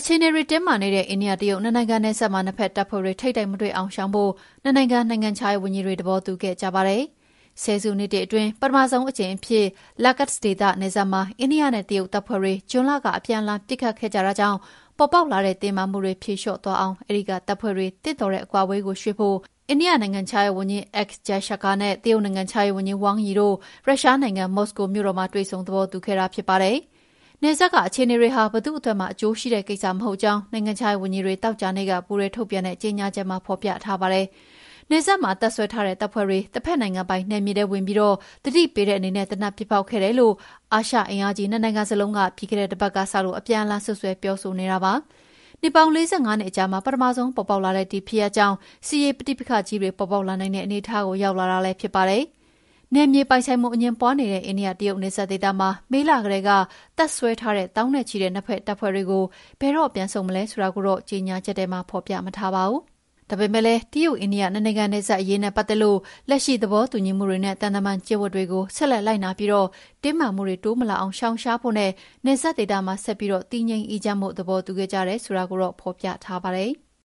အခြေအနေတွေတင်းမာနေတဲ့အိန္ဒိယတရုတ်နှစ်နိုင်ငံနယ်စပ်မှာနှစ်ဖက်တပ်ဖွဲ့တွေထိတ်တိုက်မတွေ့အောင်ရှောင်ဖို့နှစ်နိုင်ငံနိုင်ငံခြားရေးဝန်ကြီးတွေသဘောတူခဲ့ကြပါတယ်။ဆယ်စုနှစ်အတွင်းပထမဆုံးအကြိမ်အဖြစ်လာကတ်ဒေသနယ်စပ်မှာအိန္ဒိယနဲ့တရုတ်တပ်ဖွဲ့တွေဇွန်လကအပြန်အလှန်ပစ်ခတ်ခဲ့ကြတာကြောင့်ပေါ်ပေါက်လာတဲ့တင်းမာမှုတွေဖြေလျှော့သွားအောင်အဲဒီကတပ်ဖွဲ့တွေတစ်တော်တဲ့အကွာအဝေးကိုရွှေ့ဖို့အိန္ဒိယနိုင်ငံခြားရေးဝန်ကြီး S. Jaishankar နဲ့တရုတ်နိုင်ငံခြားရေးဝန်ကြီး Wang Yi တို့ရုရှားနိုင်ငံမော်စကိုမြို့တော်မှာတွေ့ဆုံသဘောတူခဲ့တာဖြစ်ပါတယ်။နယ်စပ်ကအခြေအနေတွေဟာဘယ်သူ့အတွက်မှအကျိုးရှိတဲ့ကိစ္စမဟုတ်ကြောင်းနိုင်ငံခြားရေးဝန်ကြီးတွေတောက်ကြနေ့ကပူးရဲထုတ်ပြန်တဲ့ကြေညာချက်မှာဖော်ပြထားပါတယ်။နယ်စပ်မှာတပ်ဆွဲထားတဲ့တပ်ဖွဲ့တွေတစ်ဖက်နိုင်ငံပိုင်နယ်မြေထဲဝင်ပြီးတတိပေးတဲ့အနေနဲ့တနက်ပစ်ပေါက်ခဲ့တယ်လို့အာရှအင်အားကြီးနှစ်နိုင်ငံစလုံးကပြီးခဲ့တဲ့တစ်ပတ်ကစလို့အပြန်အလှန်ဆွဆွဲပြောဆိုနေတာပါ။နှစ်ပေါင်း45နှစ်အကြာမှာပထမဆုံးပေါ်ပေါက်လာတဲ့ဒီဖြစ်ရပ်ကြောင့်စီးရေးပဋိပက္ခကြီးတွေပေါ်ပေါက်လာနိုင်တဲ့အနေအထားကိုရောက်လာတာလည်းဖြစ်ပါတယ်။နယ်မြေပိုင်ဆိုင်မှုအငြင်းပွားနေတဲ့အိန္ဒိယတရုတ်နယ်စပ်ဒေသမှာမေလကလေးကတပ်ဆွဲထားတဲ့တောင်းနဲ့ချီတဲ့နှစ်ဖက်တပ်ဖွဲ့တွေကိုဘယ်တော့ပြန်ဆုံးမလဲဆိုတာကိုတော့ကြေညာချက်ထဲမှာဖော်ပြမထားပါဘူး။ဒါပေမဲ့လည်းတရုတ်အိန္ဒိယနှစ်နိုင်ငံနယ်စပ်အရေးနဲ့ပတ်သက်လို့လက်ရှိသဘောတူညီမှုတွေနဲ့တန်တမန်ကျင့်ဝတ်တွေကိုဆက်လက်လိုက်နာပြီးတင်းမာမှုတွေတိုးမလာအောင်ရှောင်ရှားဖို့နဲ့နယ်စပ်ဒေသမှာဆက်ပြီးတည်ငြိမ်အေးချမ်းမှုသဘောတူခဲ့ကြတယ်ဆိုတာကိုတော့ဖော်ပြထားပါတယ်။